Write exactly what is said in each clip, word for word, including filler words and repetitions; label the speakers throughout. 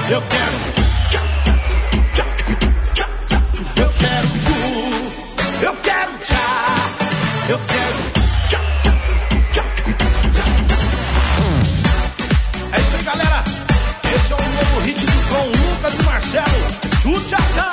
Speaker 1: Eu quero, eu quero tu, eu quero tchá, eu quero. É isso aí, galera. Esse é o novo ritmo com Lucas e Marcelo. Tchu-tchá-tchá.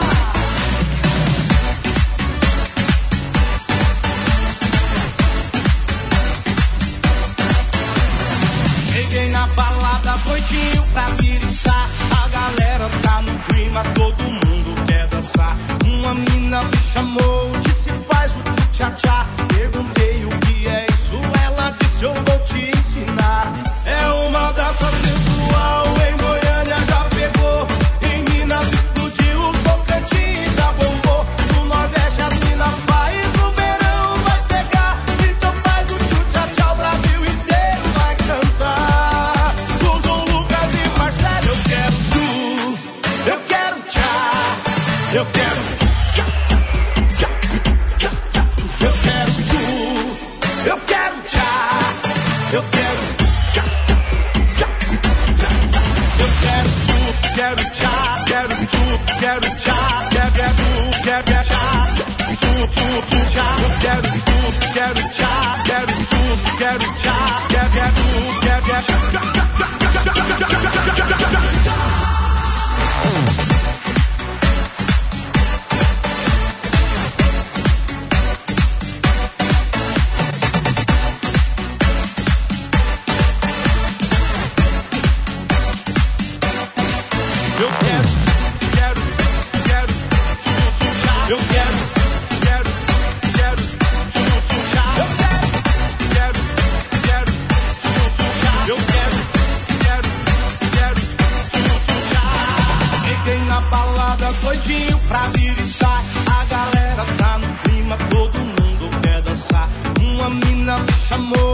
Speaker 1: Cheguei na balada, doidinho pra viriçar. A galera tá no clima, todo mundo quer dançar. Uma mina me chamou, disse faz o tchu-tchá-tchá. Perguntei o que é isso, ela disse eu vou te ensinar. É uma dança sensual, em Goiânia já pegou. Em Minas explodiu, o Tocantins já bombou. No Nordeste as minas faz, no verão vai pegar. Então faz o tchu-tchá-tchá, o Brasil inteiro vai cantar. Com João Lucas e Marcelo, eu quero tu, eu quero tchá, eu quero. Eu quero tu, eu quero tchá, eu quero. Eu quero tu, quero tchá, quero tu, quero tchá, quero, quero, quero, quero tchá, tu, tu, tu, tchá. Eu quero tu, quero tchá, quero tu, quero tchá, quero, quero, quero, quero tchá. Eu quero, quero, quero, tchu-tchu-tchá. Eu quero, quero, quero, tchu-tchu-tchá. Eu quero, quero, quero, tchu-tchu-tchá. Eu quero, quero, quero, tchu-tchu-tchá. Cheguei na balada, doidinho pra viriçar. A galera tá no clima, todo mundo quer dançar. Uma mina me chamou.